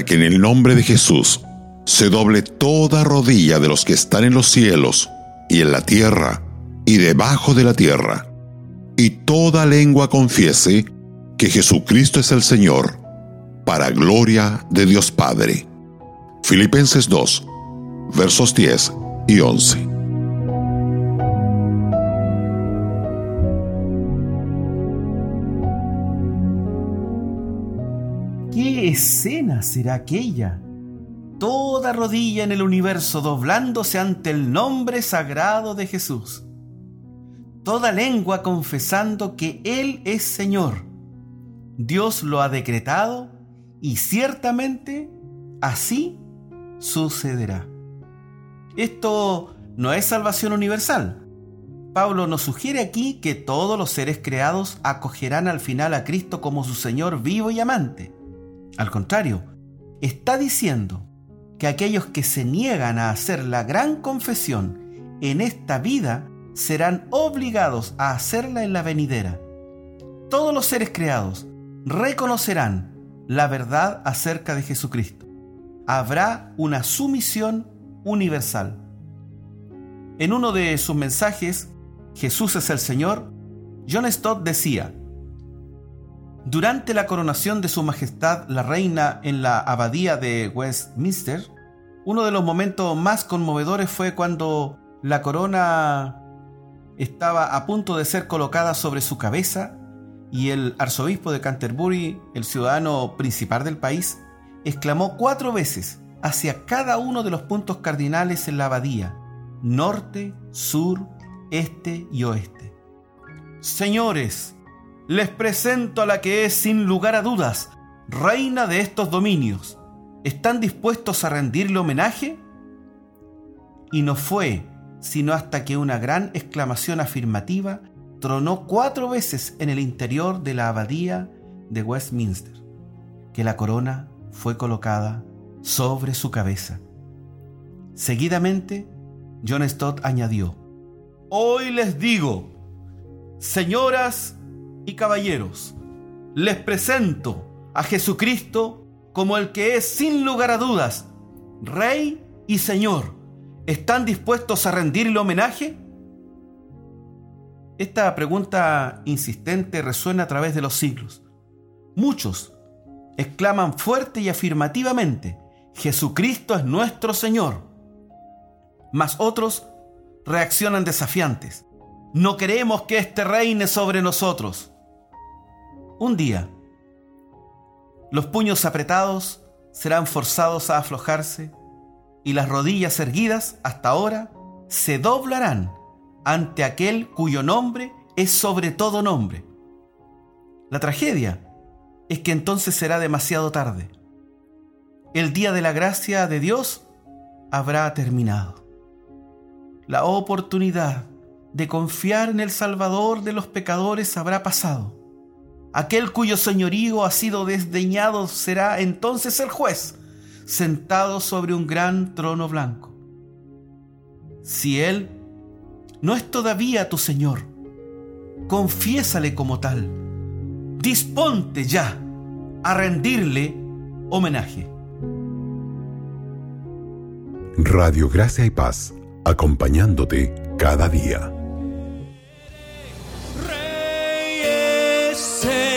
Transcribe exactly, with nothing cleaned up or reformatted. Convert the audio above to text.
que en el nombre de Jesús se doble toda rodilla de los que están en los cielos y en la tierra y debajo de la tierra, y toda lengua confiese que Jesucristo es el Señor, para gloria de Dios Padre. Filipenses dos, versos diez y once. ¿Qué escena será aquella? Toda rodilla en el universo doblándose ante el nombre sagrado de Jesús. Toda lengua confesando que Él es Señor. Dios lo ha decretado y ciertamente así sucederá. Esto no es salvación universal. Pablo nos sugiere aquí que todos los seres creados acogerán al final a Cristo como su Señor vivo y amante. Al contrario, está diciendo que aquellos que se niegan a hacer la gran confesión en esta vida serán obligados a hacerla en la venidera. Todos los seres creados reconocerán la verdad acerca de Jesucristo. Habrá una sumisión universal. En uno de sus mensajes, Jesús es el Señor, John Stott decía: durante la coronación de su majestad la reina en la abadía de Westminster, uno de los momentos más conmovedores fue cuando la corona estaba a punto de ser colocada sobre su cabeza y el arzobispo de Canterbury, el ciudadano principal del país, exclamó cuatro veces hacia cada uno de los puntos cardinales en la abadía: norte, sur, este y oeste. Señores, les presento a la que es, sin lugar a dudas, reina de estos dominios. ¿Están dispuestos a rendirle homenaje? Y no fue sino hasta que una gran exclamación afirmativa tronó cuatro veces en el interior de la abadía de Westminster, que la corona fue colocada sobre su cabeza. Seguidamente, John Stott añadió: hoy les digo, señoras y caballeros, les presento a Jesucristo como el que es, sin lugar a dudas, Rey y Señor. ¿Están dispuestos a rendirle homenaje? Esta pregunta insistente resuena a través de los siglos. Muchos exclaman fuerte y afirmativamente: Jesucristo es nuestro Señor. Mas otros reaccionan desafiantes: no queremos que éste reine sobre nosotros. Un día, los puños apretados serán forzados a aflojarse y las rodillas erguidas hasta ahora se doblarán ante aquel cuyo nombre es sobre todo nombre. La tragedia es que entonces será demasiado tarde. El día de la gracia de Dios habrá terminado. La oportunidad de confiar en el Salvador de los pecadores habrá pasado. Aquel cuyo señorío ha sido desdeñado será entonces el juez, sentado sobre un gran trono blanco. Si Él no es todavía tu Señor, confiésale como tal. Disponte ya a rendirle homenaje. Radio Gracia y Paz, acompañándote cada día. Rey es